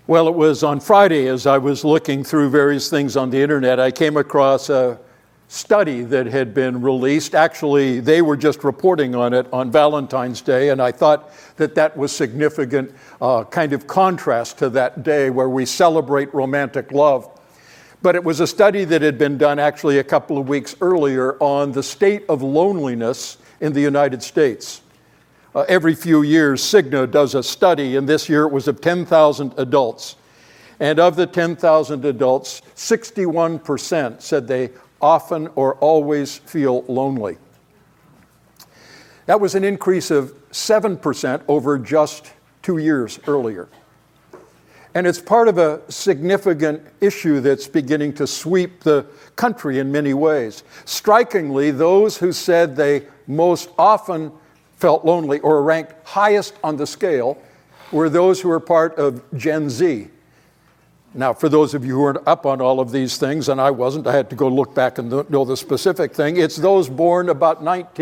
Well, it was on Friday as I was looking through various things on the internet, I came across a study that had been released. Actually, they were just reporting on it on Valentine's Day, and I thought that that was significant kind of contrast to that day where we celebrate romantic love. But it was a study that had been done actually a couple of weeks earlier on the state of loneliness in the United States. Every few years, Cigna does a study, and this year it was of 10,000 adults. And of the 10,000 adults, 61% said they often or always feel lonely. That was an increase of 7% over just 2 years earlier. And it's part of a significant issue that's beginning to sweep the country in many ways. Strikingly, those who said they most often felt lonely or ranked highest on the scale were those who were part of Gen Z. Now, for those of you who aren't up on all of these things, and I wasn't, I had to go look back and know the specific thing. It's those born about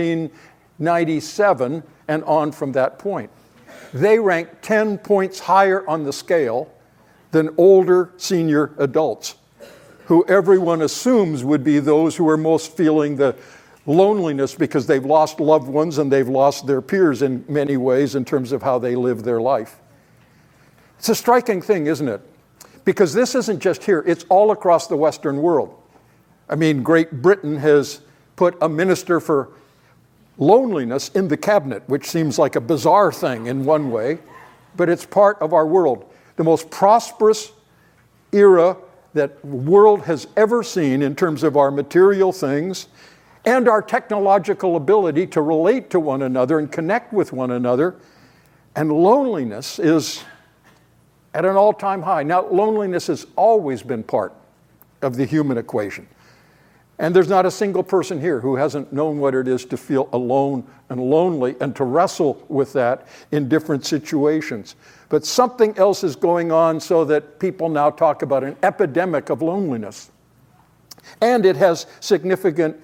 1997 and on from that point. They rank 10 points higher on the scale than older senior adults, who everyone assumes would be those who are most feeling the loneliness because they've lost loved ones and they've lost their peers in many ways in terms of how they live their life. It's a striking thing, isn't it? Because this isn't just here, it's all across the Western world. I mean, Great Britain has put a minister for loneliness in the cabinet, which seems like a bizarre thing in one way, but it's part of our world. The most prosperous era that the world has ever seen in terms of our material things and our technological ability to relate to one another and connect with one another. And loneliness is at an all-time high. Now, loneliness has always been part of the human equation. And there's not a single person here who hasn't known what it is to feel alone and lonely and to wrestle with that in different situations. But something else is going on so that people now talk about an epidemic of loneliness. And it has significant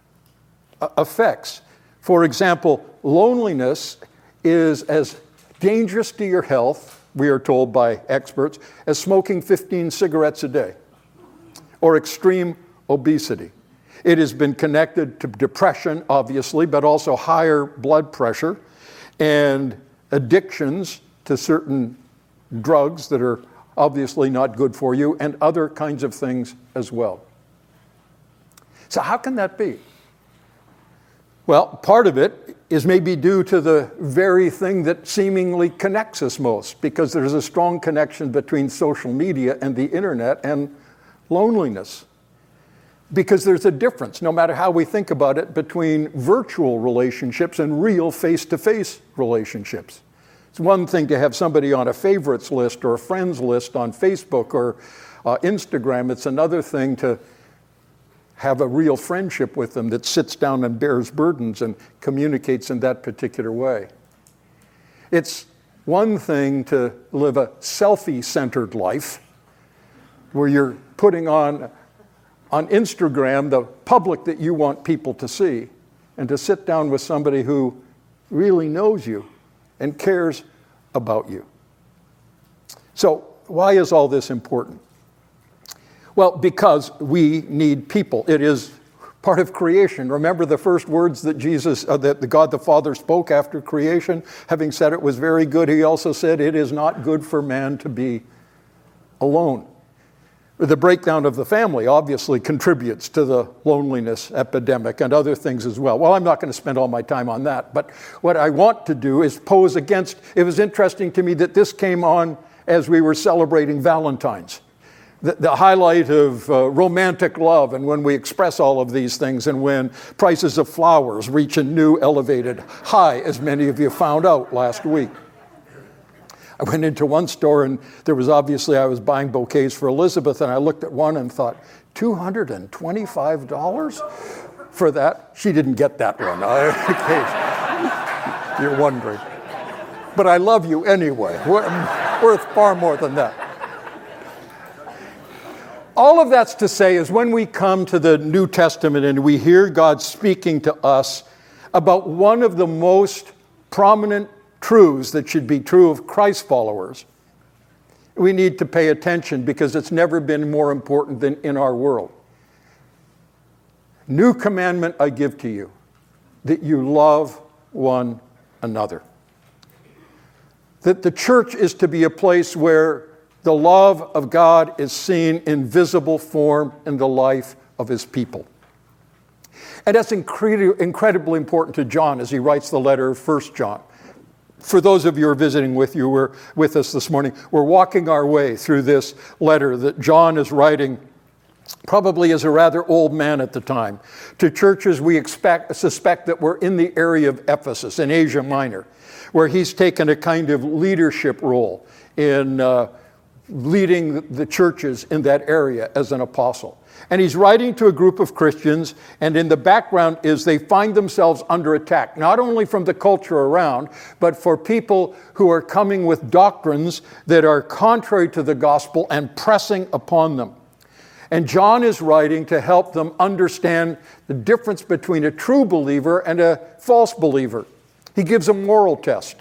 effects. For example, loneliness is as dangerous to your health, we are told by experts, as smoking 15 cigarettes a day or extreme obesity. It has been connected to depression, obviously, but also higher blood pressure and addictions to certain drugs that are obviously not good for you and other kinds of things as well. So how can that be? Well, part of it is maybe due to the very thing that seemingly connects us most, because there's a strong connection between social media and the internet and loneliness. Because there's a difference, no matter how we think about it, between virtual relationships and real face-to-face relationships. It's one thing to have somebody on a favorites list or a friends list on Facebook or Instagram. It's another thing to have a real friendship with them that sits down and bears burdens and communicates in that particular way. It's one thing to live a selfie-centered life where you're putting on Instagram the public that you want people to see, and to sit down with somebody who really knows you and cares about you. So why is all this important? Well, because we need people. It is part of creation. Remember the first words that that God the Father spoke after creation? Having said it was very good, he also said, it is not good for man to be alone. The breakdown of the family obviously contributes to the loneliness epidemic and other things as well. Well, I'm not going to spend all my time on that, but what I want to do is pose against, it was interesting to me that this came on as we were celebrating Valentine's. The highlight of romantic love, and when we express all of these things, and when prices of flowers reach a new elevated high, as many of you found out last week. I went into one store, and there was obviously, I was buying bouquets for Elizabeth, and I looked at one and thought, $225 for that? She didn't get that one, you're wondering. But I love you anyway, worth far more than that. All of that's to say is when we come to the New Testament and we hear God speaking to us about one of the most prominent truths that should be true of Christ followers, we need to pay attention because it's never been more important than in our world. New commandment I give to you, that you love one another. That the church is to be a place where the love of God is seen in visible form in the life of his people. And that's incredibly important to John as he writes the letter of 1 John. For those of you who are visiting with us this morning, we're walking our way through this letter that John is writing, probably as a rather old man at the time, to churches we suspect that were in the area of Ephesus, in Asia Minor, where he's taken a kind of leadership role in leading the churches in that area as an apostle. And he's writing to a group of Christians, and in the background is they find themselves under attack, not only from the culture around, but for people who are coming with doctrines that are contrary to the gospel and pressing upon them. And John is writing to help them understand the difference between a true believer and a false believer. He gives a moral test.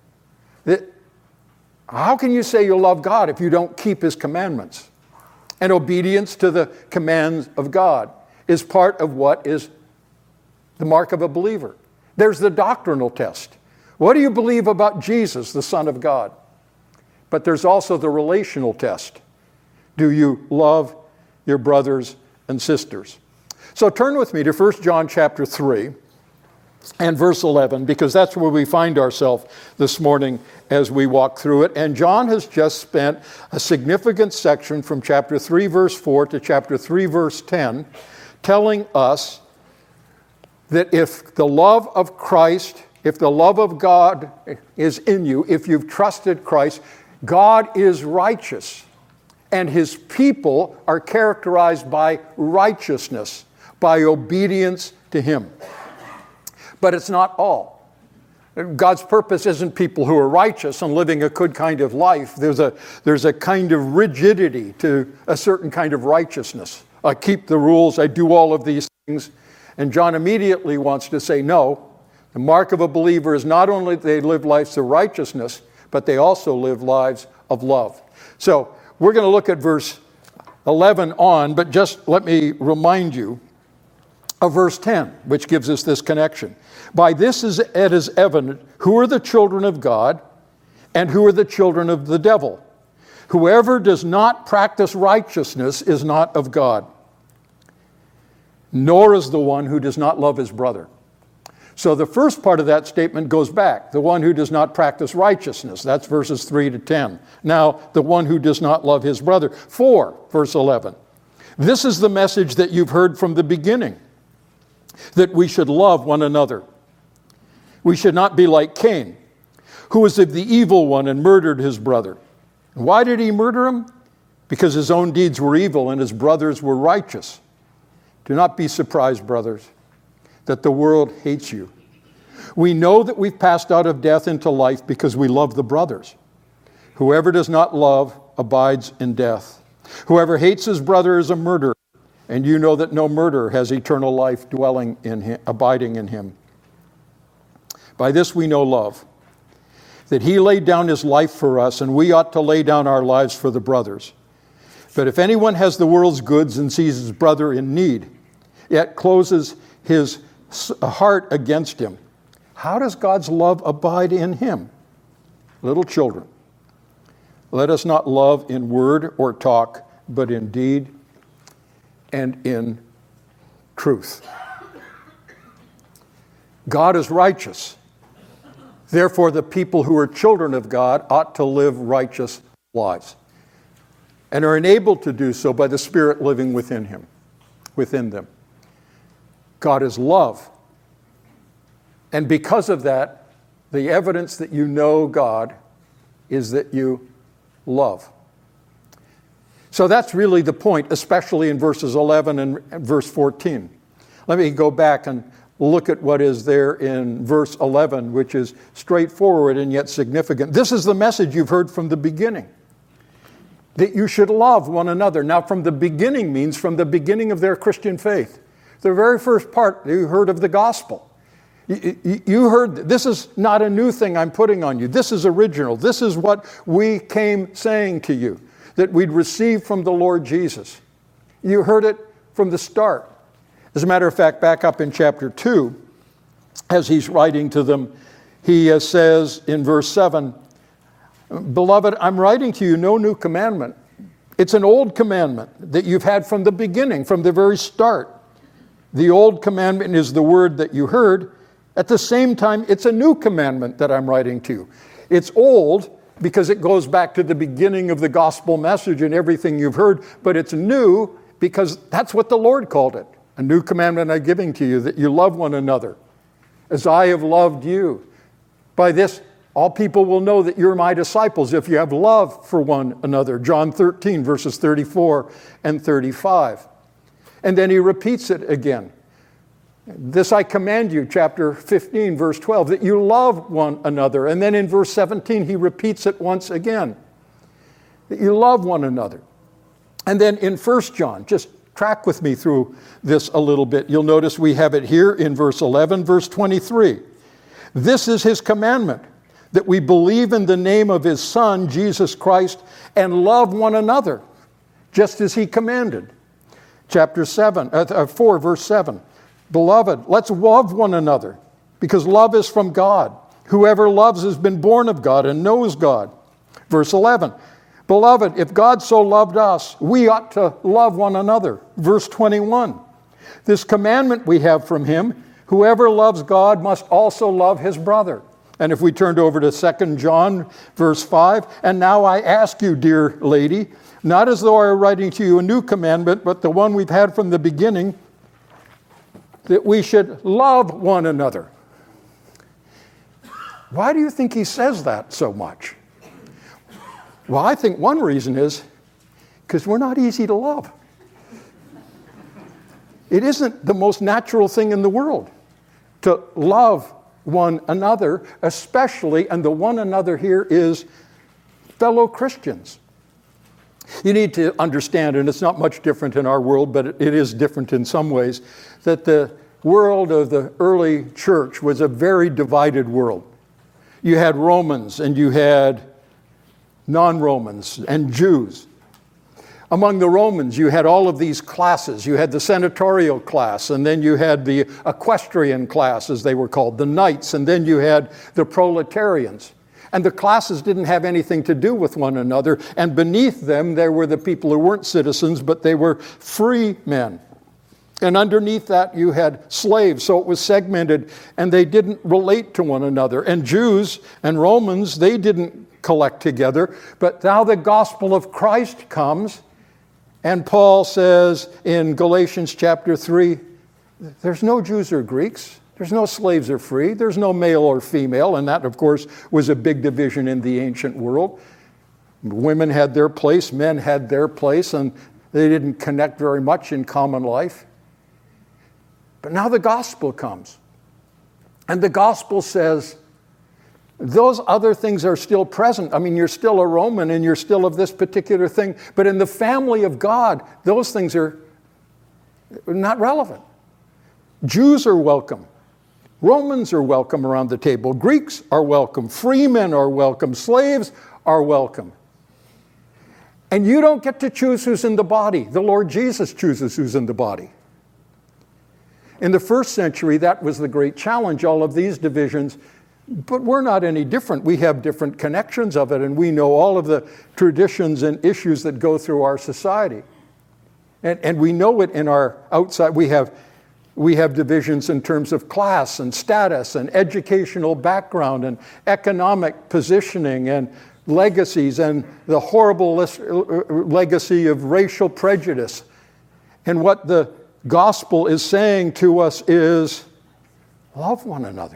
How can you say you love God if you don't keep his commandments? And obedience to the commands of God is part of what is the mark of a believer. There's the doctrinal test. What do you believe about Jesus, the Son of God? But there's also the relational test. Do you love your brothers and sisters? So turn with me to 1 John chapter 3 and verse 11, because that's where we find ourselves this morning as we walk through it. And John has just spent a significant section from chapter 3, verse 4 to chapter 3, verse 10, telling us that if the love of Christ, if the love of God is in you, if you've trusted Christ, God is righteous. And his people are characterized by righteousness, by obedience to him. But it's not all. God's purpose isn't people who are righteous and living a good kind of life. There's a kind of rigidity to a certain kind of righteousness. I keep the rules, I do all of these things. And John immediately wants to say, no, the mark of a believer is not only that they live lives of righteousness, but they also live lives of love. So we're going to look at verse 11 on, but just let me remind you of verse 10, which gives us this connection. By this it is evident who are the children of God and who are the children of the devil. Whoever does not practice righteousness is not of God, nor is the one who does not love his brother. So the first part of that statement goes back. The one who does not practice righteousness. That's verses 3 to 10. Now, the one who does not love his brother. 4, verse 11. This is the message that you've heard from the beginning, that we should love one another. We should not be like Cain, who was of the evil one and murdered his brother. And why did he murder him? Because his own deeds were evil and his brothers were righteous. Do not be surprised, brothers, that the world hates you. We know that we've passed out of death into life because we love the brothers. Whoever does not love abides in death. Whoever hates his brother is a murderer, and you know that no murderer has eternal life dwelling in him, abiding in him. By this we know love, that he laid down his life for us, and we ought to lay down our lives for the brothers. But if anyone has the world's goods and sees his brother in need, yet closes his heart against him, how does God's love abide in him? Little children, let us not love in word or talk, but in deed and in truth. God is righteous. Therefore, the people who are children of God ought to live righteous lives and are enabled to do so by the Spirit living within them. God is love. And because of that, the evidence that you know God is that you love. So that's really the point, especially in verses 11 and verse 14. Let me go back and look at what is there in verse 11, which is straightforward and yet significant. This is the message you've heard from the beginning, that you should love one another. Now, from the beginning means from the beginning of their Christian faith. The very first part you heard of the gospel. You heard, this is not a new thing I'm putting on you. This is original. This is what we came saying to you, that we'd receive from the Lord Jesus. You heard it from the start. As a matter of fact, back up in chapter 2, as he's writing to them, he says in verse 7, "Beloved, I'm writing to you no new commandment. It's an old commandment that you've had from the beginning, from the very start. The old commandment is the word that you heard. At the same time, it's a new commandment that I'm writing to you. It's old because it goes back to the beginning of the gospel message and everything you've heard, but it's new because that's what the Lord called it. A new commandment I'm giving to you, that you love one another as I have loved you. By this, all people will know that you're my disciples if you have love for one another." John 13, verses 34 and 35. And then he repeats it again. "This I command you," chapter 15, verse 12, "that you love one another." And then in verse 17, he repeats it once again, that you love one another. And then in 1 John, just track with me through this a little bit. You'll notice we have it here in verse 11, verse 23. "This is his commandment, that we believe in the name of his Son, Jesus Christ, and love one another, just as he commanded." Chapter 4, verse 7. "Beloved, let's love one another, because love is from God. Whoever loves has been born of God and knows God." Verse 11. "Beloved, if God so loved us, we ought to love one another." Verse 21. "This commandment we have from him, whoever loves God must also love his brother." And if we turned over to 2 John, verse 5, "And now I ask you, dear lady, not as though I were writing to you a new commandment, but the one we've had from the beginning, that we should love one another." Why do you think he says that so much? Well, I think one reason is because we're not easy to love. It isn't the most natural thing in the world to love one another, especially, and the one another here is fellow Christians. You need to understand, and it's not much different in our world, but it is different in some ways, that the world of the early church was a very divided world. You had Romans and you had non-Romans and Jews. Among the Romans, you had all of these classes. You had the senatorial class, and then you had the equestrian class, as they were called, the knights, and then you had the proletarians. And the classes didn't have anything to do with one another, and beneath them, there were the people who weren't citizens, but they were free men. And underneath that, you had slaves, so it was segmented, and they didn't relate to one another. And Jews and Romans, they didn't collect together, but now the gospel of Christ comes. And Paul says in Galatians chapter 3, there's no Jews or Greeks, there's no slaves or free, there's no male or female, and that, of course, was a big division in the ancient world. Women had their place, men had their place, and they didn't connect very much in common life. But now the gospel comes, and the gospel says, those other things are still present. I mean, you're still a Roman and you're still of this particular thing. But in the family of God, those things are not relevant. Jews are welcome. Romans are welcome around the table. Greeks are welcome. Free men are welcome. Slaves are welcome. And you don't get to choose who's in the body. The Lord Jesus chooses who's in the body. In the first century, that was the great challenge, all of these divisions. But we're not any different. We have different connections of it, and we know all of the traditions and issues that go through our society. And we know it in our outside. We have divisions in terms of class and status and educational background and economic positioning and legacies and the horrible legacy of racial prejudice. And what the gospel is saying to us is, love one another.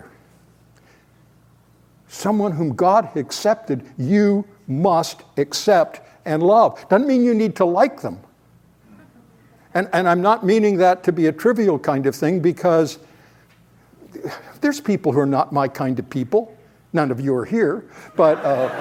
Someone whom God accepted, you must accept and love. Doesn't mean you need to like them. And I'm not meaning that to be a trivial kind of thing, because there's people who are not my kind of people. None of you are here, but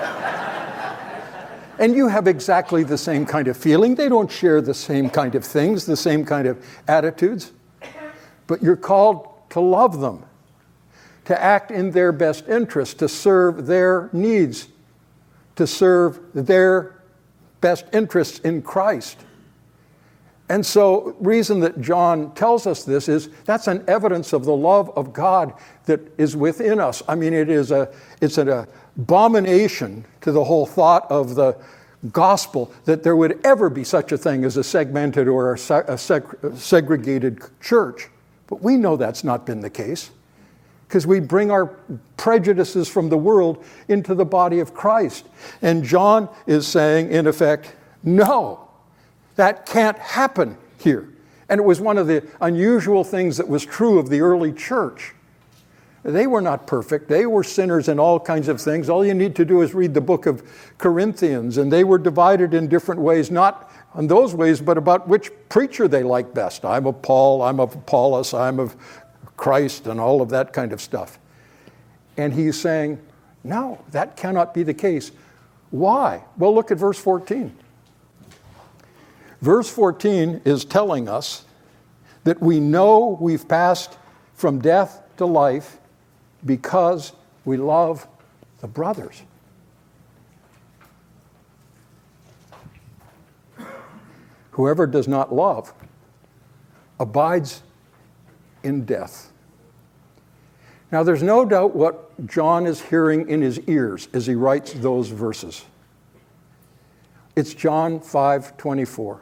and you have exactly the same kind of feeling. They don't share the same kind of things, the same kind of attitudes, but you're called to love them. to act in their best interest, to serve their needs, to serve their best interests in Christ. And so, reason that John tells us this is that's an evidence of the love of God that is within us. I mean, it's an abomination to the whole thought of the gospel that there would ever be such a thing as a segmented or a segregated church. But we know that's not been the case, because we bring our prejudices from the world into the body of Christ. And John is saying, in effect, no. That can't happen here. And it was one of the unusual things that was true of the early church. They were not perfect. They were sinners in all kinds of things. All you need to do is read the book of Corinthians, and they were divided in different ways, not in those ways, but about which preacher they liked best. I'm of Paul, I'm of Apollos, I'm of Christ, and all of that kind of stuff. And he's saying, no, that cannot be the case. Why? Well, look at verse 14. Verse 14 is telling us that we know we've passed from death to life because we love the brothers. Whoever does not love abides in death. Now, there's no doubt what John is hearing in his ears as he writes those verses. It's John 5:24.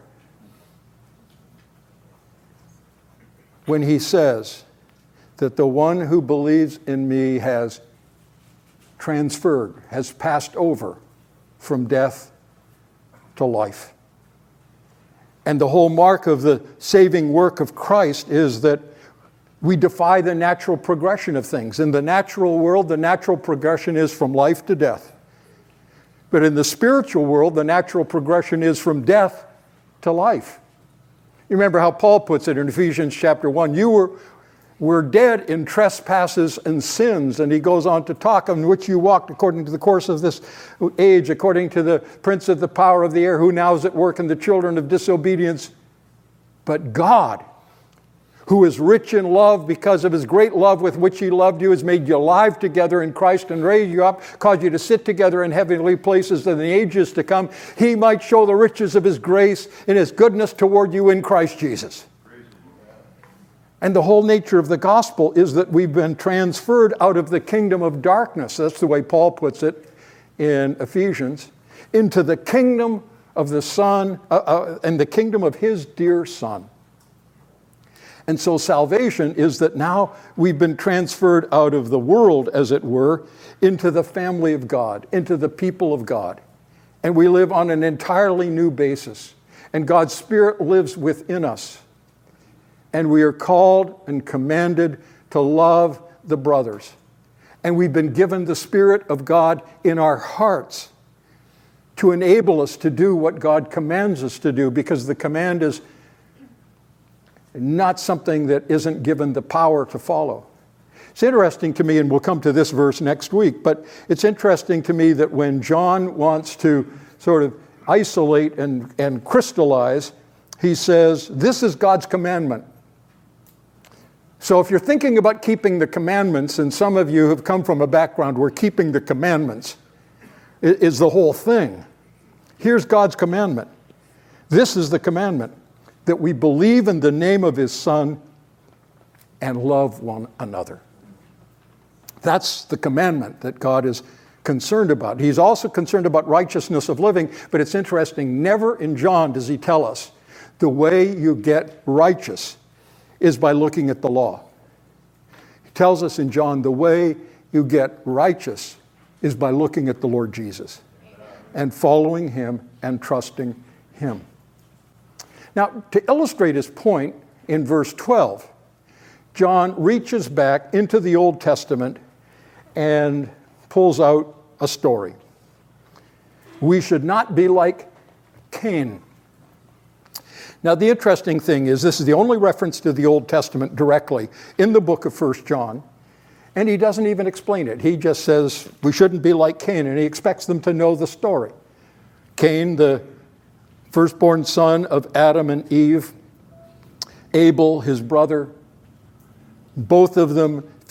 When he says that the one who believes in me has transferred, has passed over from death to life. And the whole mark of the saving work of Christ is that we defy the natural progression of things. In the natural world, the natural progression is from life to death. But in the spiritual world, the natural progression is from death to life. You remember how Paul puts it in Ephesians chapter 1. You were dead in trespasses and sins. And he goes on to talk on which you walked according to the course of this age, according to the prince of the power of the air, who now is at work in the children of disobedience. But God, who is rich in love because of his great love with which he loved you, has made you alive together in Christ and raised you up, caused you to sit together in heavenly places in the ages to come. He might show the riches of his grace and his goodness toward you in Christ Jesus. And the whole nature of the gospel is that we've been transferred out of the kingdom of darkness, that's the way Paul puts it in Ephesians, into the kingdom of the Son, and the kingdom of his dear Son. And so salvation is that now we've been transferred out of the world, as it were, into the family of God, into the people of God. And we live on an entirely new basis. And God's Spirit lives within us. And we are called and commanded to love the brothers. And we've been given the Spirit of God in our hearts to enable us to do what God commands us to do, because the command is not something that isn't given the power to follow. It's interesting to me, and we'll come to this verse next week, but it's interesting to me that when John wants to sort of isolate and crystallize, he says, this is God's commandment. So if you're thinking about keeping the commandments, and some of you have come from a background where keeping the commandments is the whole thing, here's God's commandment. This is the commandment, that we believe in the name of his Son and love one another. That's the commandment that God is concerned about. He's also concerned about righteousness of living, but it's interesting, never in John does he tell us the way you get righteous is by looking at the law. He tells us in John the way you get righteous is by looking at the Lord Jesus and following him and trusting him. Now, to illustrate his point, in verse 12, John reaches back into the Old Testament and pulls out a story. We should not be like Cain. Now, the interesting thing is, this is the only reference to the Old Testament directly in the book of 1 John, and he doesn't even explain it. He just says, we shouldn't be like Cain, and he expects them to know the story. Cain, the firstborn son of Adam and Eve, Abel, his brother, both of them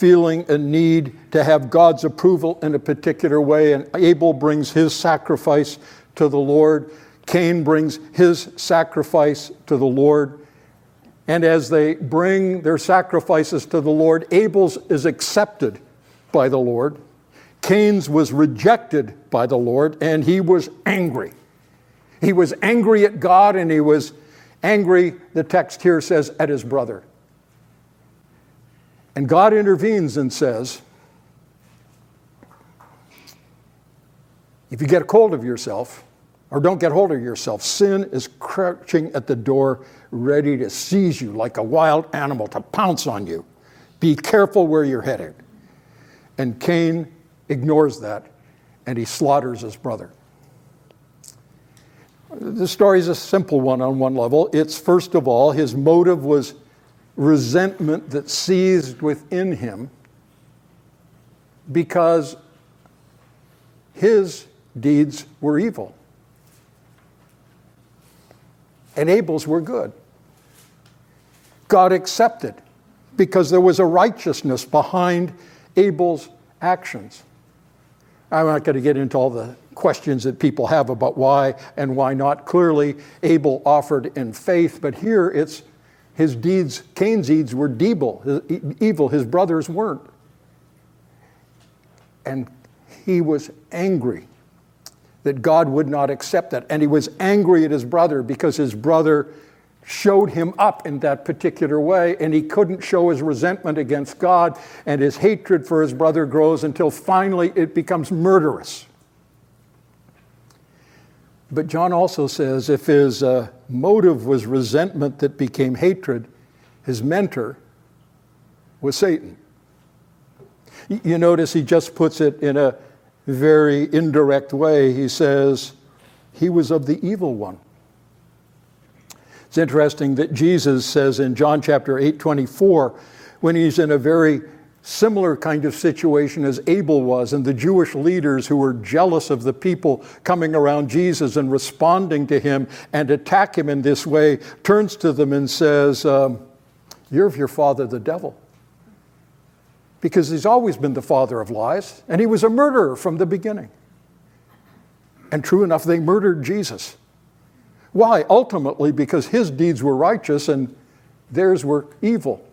feeling a need to have God's approval in a particular way, and Abel brings his sacrifice to the Lord. Cain brings his sacrifice to the Lord. And as they bring their sacrifices to the Lord, Abel's is accepted by the Lord. Cain's was rejected by the Lord, and he was angry. He was angry at God, and he was angry, the text here says, at his brother. And God intervenes and says, if you get hold of yourself, or don't get hold of yourself, sin is crouching at the door, ready to seize you like a wild animal, to pounce on you. Be careful where you're headed. And Cain ignores that, and he slaughters his brother. The story is a simple one on one level. It's, first of all, his motive was resentment that seized within him because his deeds were evil and Abel's were good. God accepted because there was a righteousness behind Abel's actions. I'm not going to get into all the questions that people have about why and why not. Clearly, Abel offered in faith, but here it's his deeds, Cain's deeds were evil, his brothers weren't. And he was angry that God would not accept that. And he was angry at his brother because his brother showed him up in that particular way, and he couldn't show his resentment against God, and his hatred for his brother grows until finally it becomes murderous. But John also says if his motive was resentment that became hatred, his mentor was Satan. You notice he just puts it in a very indirect way. He says he was of the evil one. It's interesting that Jesus says in John chapter 8:24, when he's in a very similar kind of situation as Abel was, and the Jewish leaders who were jealous of the people coming around Jesus and responding to him and attack him in this way, turns to them and says, you're of your father the devil. Because he's always been the father of lies, and he was a murderer from the beginning. And true enough, they murdered Jesus. Why? Ultimately, because his deeds were righteous and theirs were evil.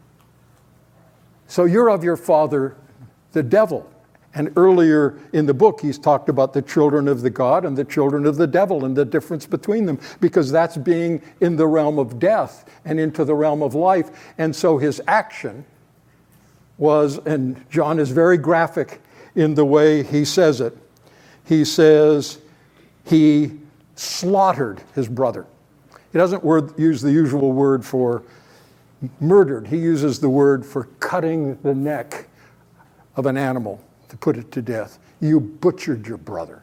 So you're of your father, the devil. And earlier in the book, he's talked about the children of the God and the children of the devil and the difference between them, because that's being in the realm of death and into the realm of life. And so his action was, and John is very graphic in the way he says it. He says he slaughtered his brother. He doesn't use the usual word for murdered. He uses the word for cutting the neck of an animal to put it to death. You butchered your brother.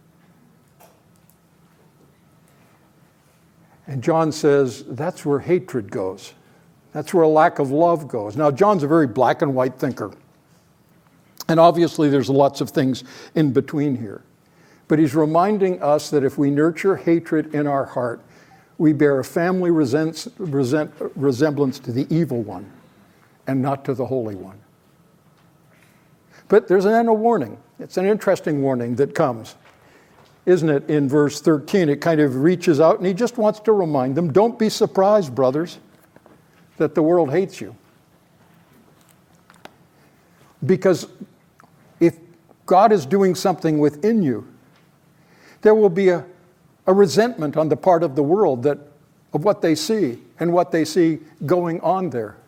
And John says that's where hatred goes. That's where a lack of love goes. Now, John's a very black and white thinker. And obviously there's lots of things in between here. But he's reminding us that if we nurture hatred in our heart, we bear a family resemblance to the evil one and not to the Holy One. But there's then a warning. It's an interesting warning that comes, isn't it? In verse 13, it kind of reaches out and he just wants to remind them, don't be surprised, brothers, that the world hates you. Because if God is doing something within you, there will be a resentment on the part of the world of what they see and what they see going on there.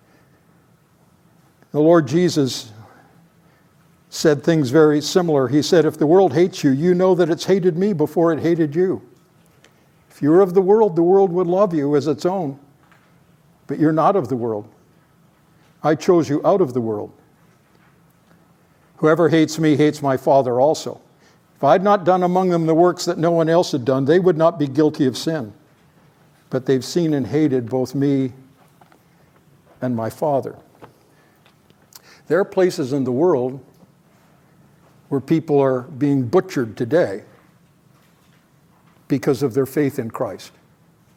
The Lord Jesus said things very similar. He said, if the world hates you, you know that it's hated me before it hated you. If you were of the world would love you as its own. But you're not of the world. I chose you out of the world. Whoever hates me hates my Father also. If I had not done among them the works that no one else had done, they would not be guilty of sin. But they've seen and hated both me and my Father. There are places in the world where people are being butchered today because of their faith in Christ,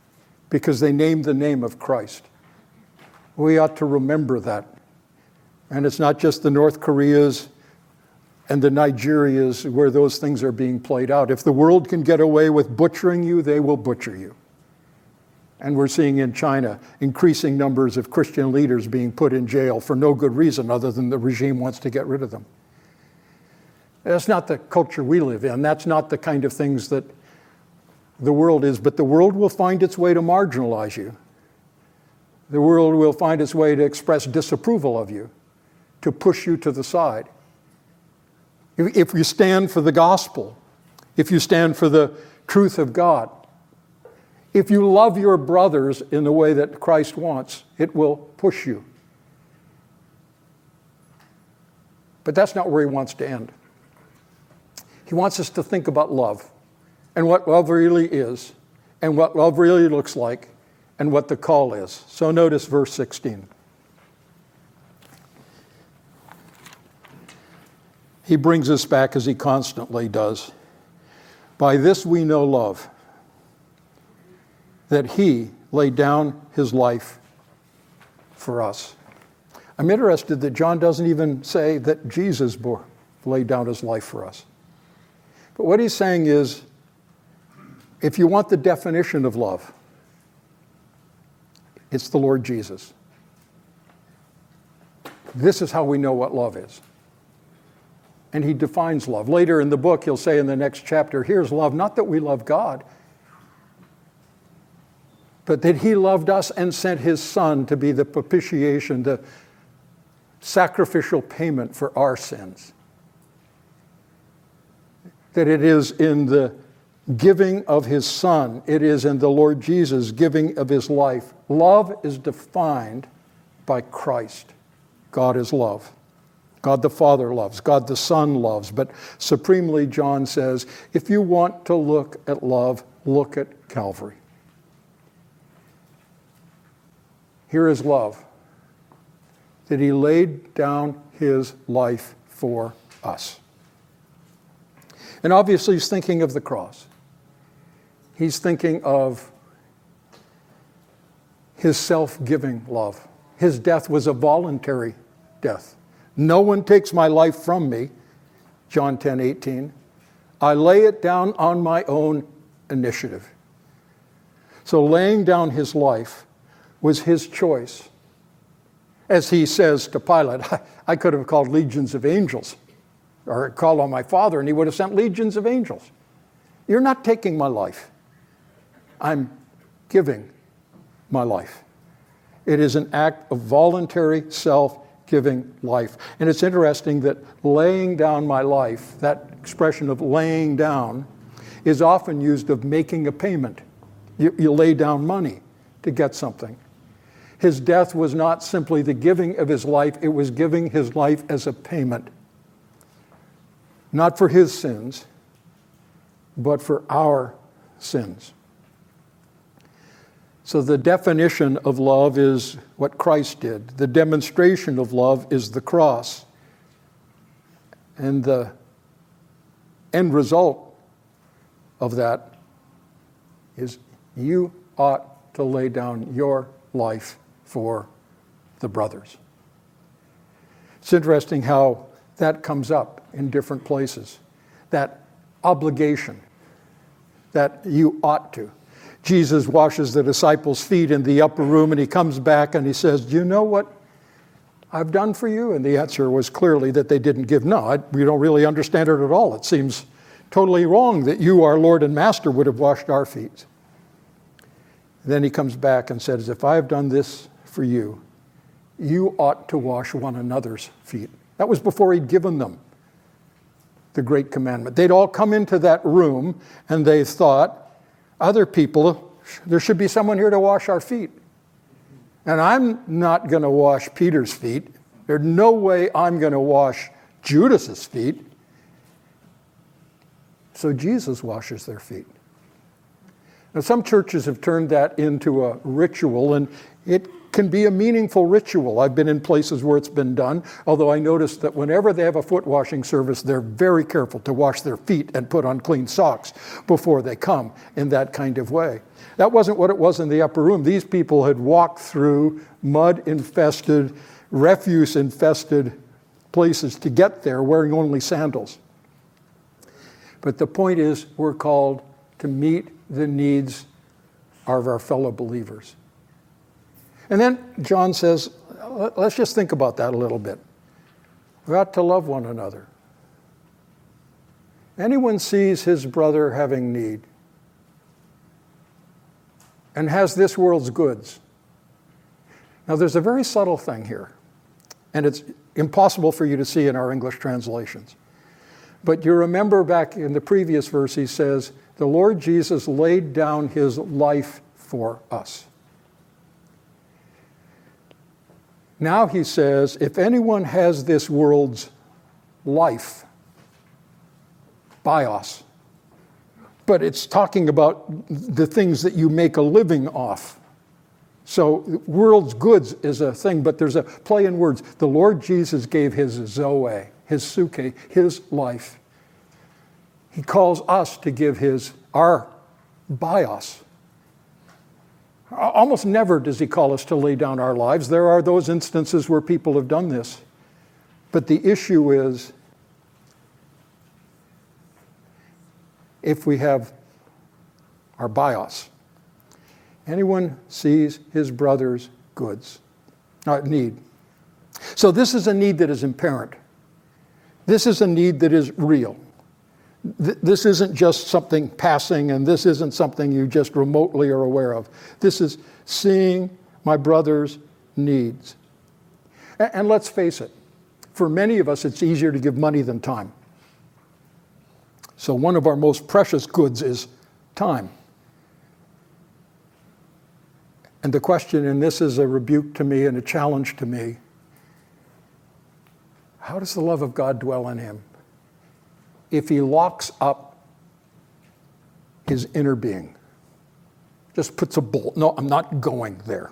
because they name the name of Christ. We ought to remember that And it's not just the North Koreas and the Nigerias where those things are being played out. If the world can get away with butchering you, they will butcher you. And we're seeing in China increasing numbers of Christian leaders being put in jail for no good reason other than the regime wants to get rid of them. That's not the culture we live in. That's not the kind of things that the world is. But the world will find its way to marginalize you. The world will find its way to express disapproval of you, to push you to the side. If you stand for the gospel, if you stand for the truth of God, if you love your brothers in the way that Christ wants, it will push you. But that's not where he wants to end. He wants us to think about love and what love really is and what love really looks like and what the call is. So notice verse 16. He brings us back as he constantly does. By this we know love, that he laid down his life for us. I'm interested that John doesn't even say that Jesus laid down his life for us. But what he's saying is, if you want the definition of love, it's the Lord Jesus. This is how we know what love is. And he defines love. Later in the book, he'll say in the next chapter, here's love, not that we love God, but that he loved us and sent his Son to be the propitiation, the sacrificial payment for our sins. That it is in the giving of his Son, it is in the Lord Jesus giving of his life. Love is defined by Christ. God is love. God the Father loves. God the Son loves. But supremely, John says, if you want to look at love, look at Calvary. Here is love, that he laid down his life for us. And obviously he's thinking of the cross. He's thinking of his self-giving love. His death was a voluntary death. No one takes my life from me, John 10:18. I lay it down on my own initiative. So laying down his life was his choice. As he says to Pilate, I could have called legions of angels, or called on my Father, and he would have sent legions of angels. You're not taking my life. I'm giving my life. It is an act of voluntary self-giving life. And it's interesting that laying down my life, that expression of laying down, is often used of making a payment. You lay down money to get something. His death was not simply the giving of his life, it was giving his life as a payment. Not for his sins, but for our sins. So the definition of love is what Christ did. The demonstration of love is the cross. And the end result of that is you ought to lay down your life for the brothers. It's interesting how that comes up in different places. That obligation, that you ought to. Jesus washes the disciples' feet in the upper room, and he comes back and he says, do you know what I've done for you? And the answer was clearly that they didn't give. No, we don't really understand it at all. It seems totally wrong that you, our Lord and Master, would have washed our feet. Then he comes back and says, if I have done this for you, you ought to wash one another's feet. That was before he'd given them the great commandment. They'd all come into that room and they thought, other people, there should be someone here to wash our feet. And I'm not going to wash Peter's feet. There's no way I'm going to wash Judas's feet. So Jesus washes their feet. Now, some churches have turned that into a ritual, and it can be a meaningful ritual. I've been in places where it's been done, although I noticed that whenever they have a foot washing service, they're very careful to wash their feet and put on clean socks before they come in that kind of way. That wasn't what it was in the upper room. These people had walked through mud-infested, refuse-infested places to get there wearing only sandals. But the point is, we're called to meet the needs of our fellow believers. And then John says, let's just think about that a little bit. We ought to love one another. Anyone sees his brother having need and has this world's goods. Now, there's a very subtle thing here, and it's impossible for you to see in our English translations. But you remember back in the previous verse, he says, the Lord Jesus laid down his life for us. Now he says, if anyone has this world's life, bios, but it's talking about the things that you make a living off. So world's goods is a thing, but there's a play in words. The Lord Jesus gave his zoe, his suke, his life. He calls us to give our bios. Almost never does he call us to lay down our lives. There are those instances where people have done this. But the issue is, if we have our bios, anyone sees his brother's goods, need. So this is a need that is apparent. This is a need that is real. This isn't just something passing, and this isn't something you just remotely are aware of. This is seeing my brother's needs. And let's face it, for many of us, it's easier to give money than time. So one of our most precious goods is time. And the question, and this is a rebuke to me and a challenge to me, how does the love of God dwell in him if he locks up his inner being? Just puts a bolt. No, I'm not going there.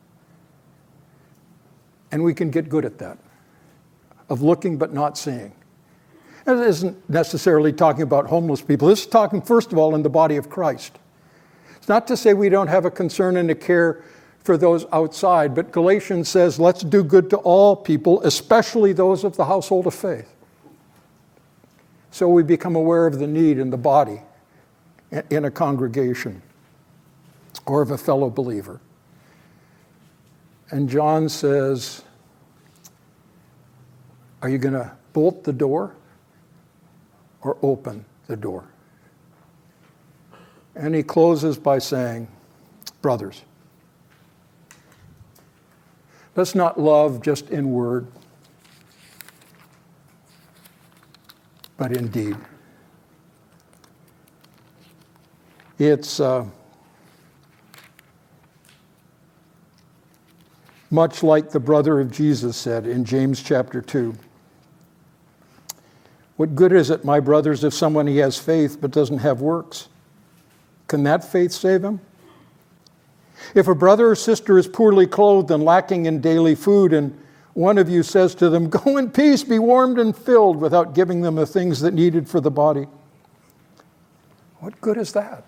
And we can get good at that, of looking but not seeing. And it isn't necessarily talking about homeless people. This is talking, first of all, in the body of Christ. It's not to say we don't have a concern and a care for those outside, but Galatians says, let's do good to all people, especially those of the household of faith. So we become aware of the need in the body, in a congregation, or of a fellow believer. And John says, are you going to bolt the door or open the door? And he closes by saying, brothers, let's not love just in word, but in deed. It's much like the brother of Jesus said in James chapter 2. What good is it, my brothers, if someone he has faith but doesn't have works? Can that faith save him? If a brother or sister is poorly clothed and lacking in daily food, and one of you says to them, go in peace, be warmed and filled, without giving them the things that needed for the body, what good is that?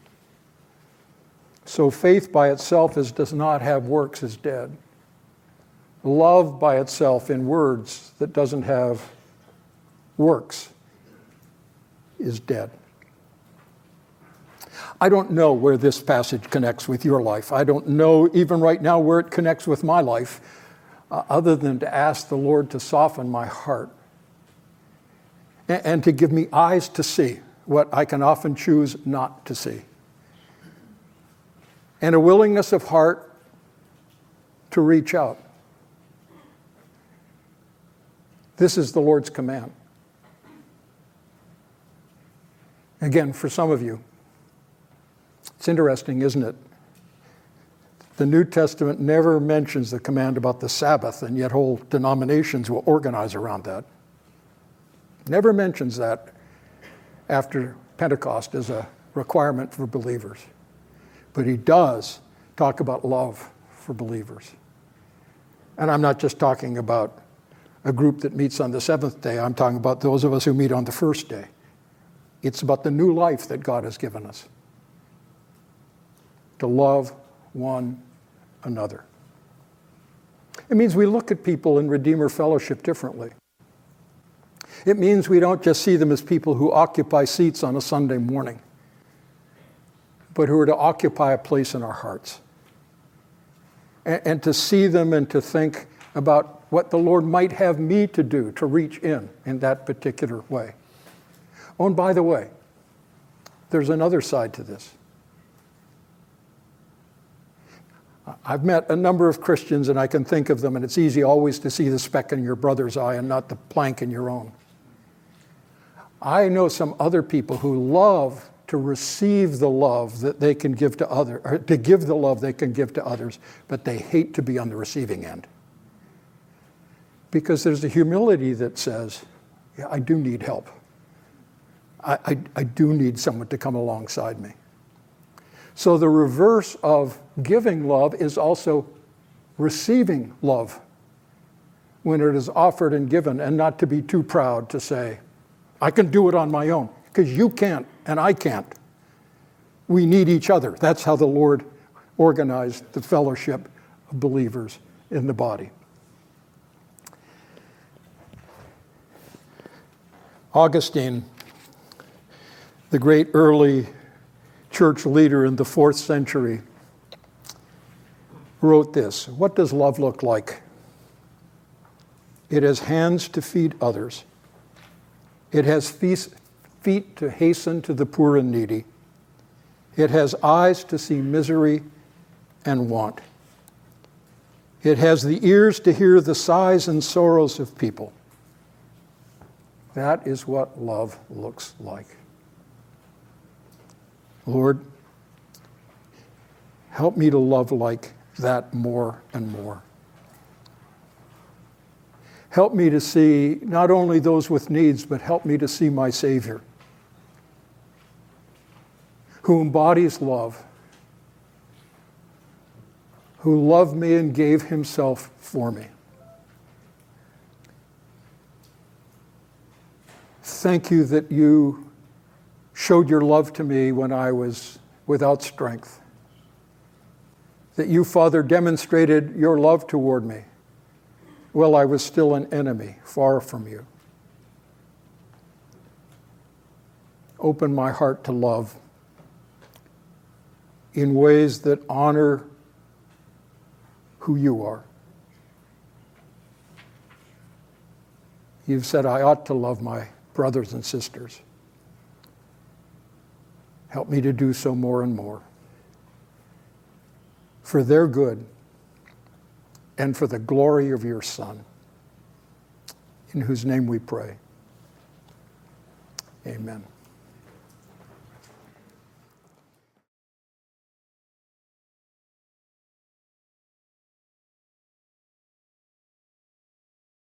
So faith by itself does not have works is dead. Love by itself in words that doesn't have works is dead. I don't know where this passage connects with your life. I don't know even right now where it connects with my life, other than to ask the Lord to soften my heart and to give me eyes to see what I can often choose not to see, and a willingness of heart to reach out. This is the Lord's command. Again, for some of you, it's interesting, isn't it? The New Testament never mentions the command about the Sabbath, and yet whole denominations will organize around that. Never mentions that after Pentecost as a requirement for believers. But he does talk about love for believers. And I'm not just talking about a group that meets on the seventh day. I'm talking about those of us who meet on the first day. It's about the new life that God has given us, to love one another. It means we look at people in Redeemer Fellowship differently. It means we don't just see them as people who occupy seats on a Sunday morning, but who are to occupy a place in our hearts. And to see them and to think about what the Lord might have me to do to reach in that particular way. Oh, and by the way, there's another side to this. I've met a number of Christians, and I can think of them, and it's easy always to see the speck in your brother's eye and not the plank in your own. I know some other people who love to receive the love that they can give to others, or to give the love they can give to others, but they hate to be on the receiving end. Because there's a humility that says, yeah, I do need help. I do need someone to come alongside me. So the reverse of giving love is also receiving love when it is offered and given, and not to be too proud to say, I can do it on my own, because you can't and I can't. We need each other. That's how the Lord organized the fellowship of believers in the body. Augustine, the great early church leader in the 4th century, wrote this: what does love look like? It has hands to feed others. It has feet to hasten to the poor and needy. It has eyes to see misery and want. It has the ears to hear the sighs and sorrows of people. That is what love looks like. Lord, help me to love like that more and more. Help me to see not only those with needs, but help me to see my Savior, who embodies love, who loved me and gave himself for me. Thank you that you showed your love to me when I was without strength. That you, Father, demonstrated your love toward me while I was still an enemy, far from you. Open my heart to love in ways that honor who you are. You've said I ought to love my brothers and sisters. Help me to do so more and more, for their good and for the glory of your Son, in whose name we pray. Amen.